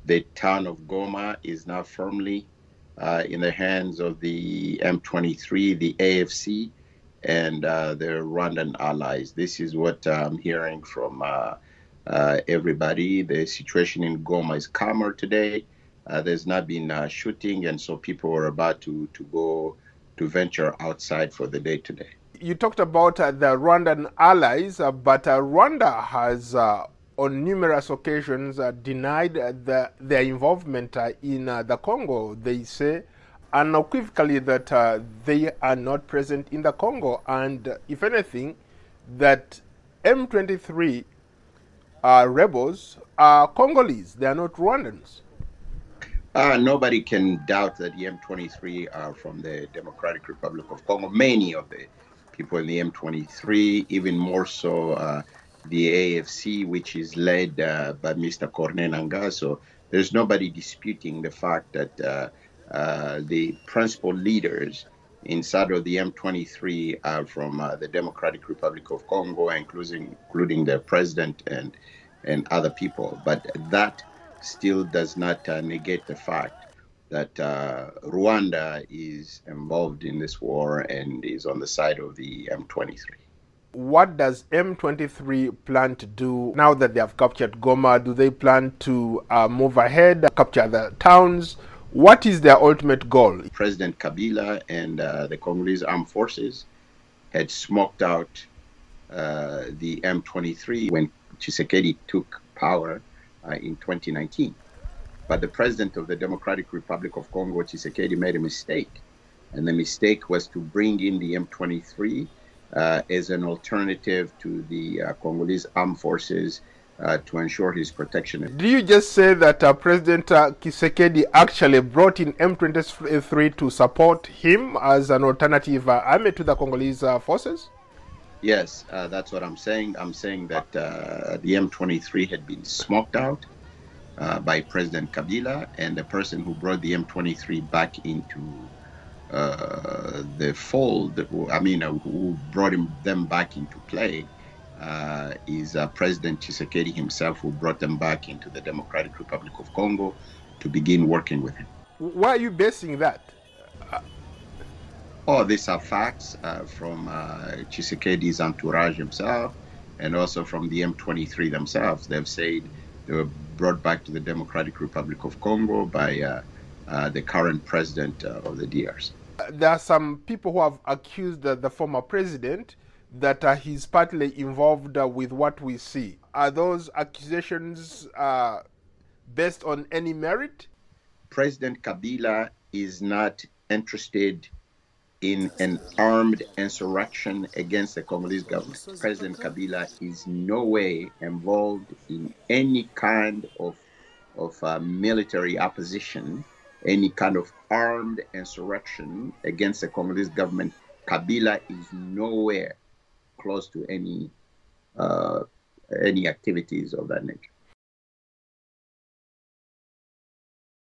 The town of Goma is now firmly in the hands of the M23, the AFC, and their Rwandan allies. This is what I'm hearing from everybody. The situation in Goma is calmer today. There's not been shooting, and so people are about to go to venture outside for the day today. You talked about the Rwandan allies, but Rwanda has on numerous occasions denied their involvement in the Congo. They say unequivocally that they are not present in the Congo, and if anything, that M23 rebels are Congolese, they are not Rwandans. Nobody can doubt that the M23 are from the Democratic Republic of Congo. Many of the people in the M23, even more so the AFC, which is led by Mr. Corneille Nangaa. So there's nobody disputing the fact that the principal leaders inside of the M23 are from the Democratic Republic of Congo, including the president and other people. But that still does not negate the fact that Rwanda is involved in this war and is on the side of the M23. What does M23 plan to do now that they have captured Goma? Do they plan to move ahead, capture the towns? What is their ultimate goal? President Kabila and the Congolese armed forces had smoked out the M23 when Tshisekedi took power in 2019. But the president of the Democratic Republic of Congo, Tshisekedi, made a mistake. And the mistake was to bring in the M23 as an alternative to the Congolese armed forces to ensure his protection. Do you just say that President Tshisekedi actually brought in M23 to support him as an alternative army to the Congolese forces? Yes, that's what I'm saying. I'm saying that the M23 had been smoked out by President Kabila, and the person who brought the M23 back into the fold, who brought them back into play, is President Tshisekedi himself, who brought them back into the Democratic Republic of Congo to begin working with him. Why are you basing that? These are facts from Tshisekedi's entourage himself, and also from the M23 themselves. They've said they were brought back to the Democratic Republic of Congo by the current president of the DRC. There are some people who have accused the former president that he's partly involved with what we see. Are those accusations based on any merit? President Kabila is not interested in an armed insurrection against the Congolese government. President Kabila is no way involved in any kind of military opposition, any kind of armed insurrection against the Congolese government. Kabila is nowhere close to any activities of that nature.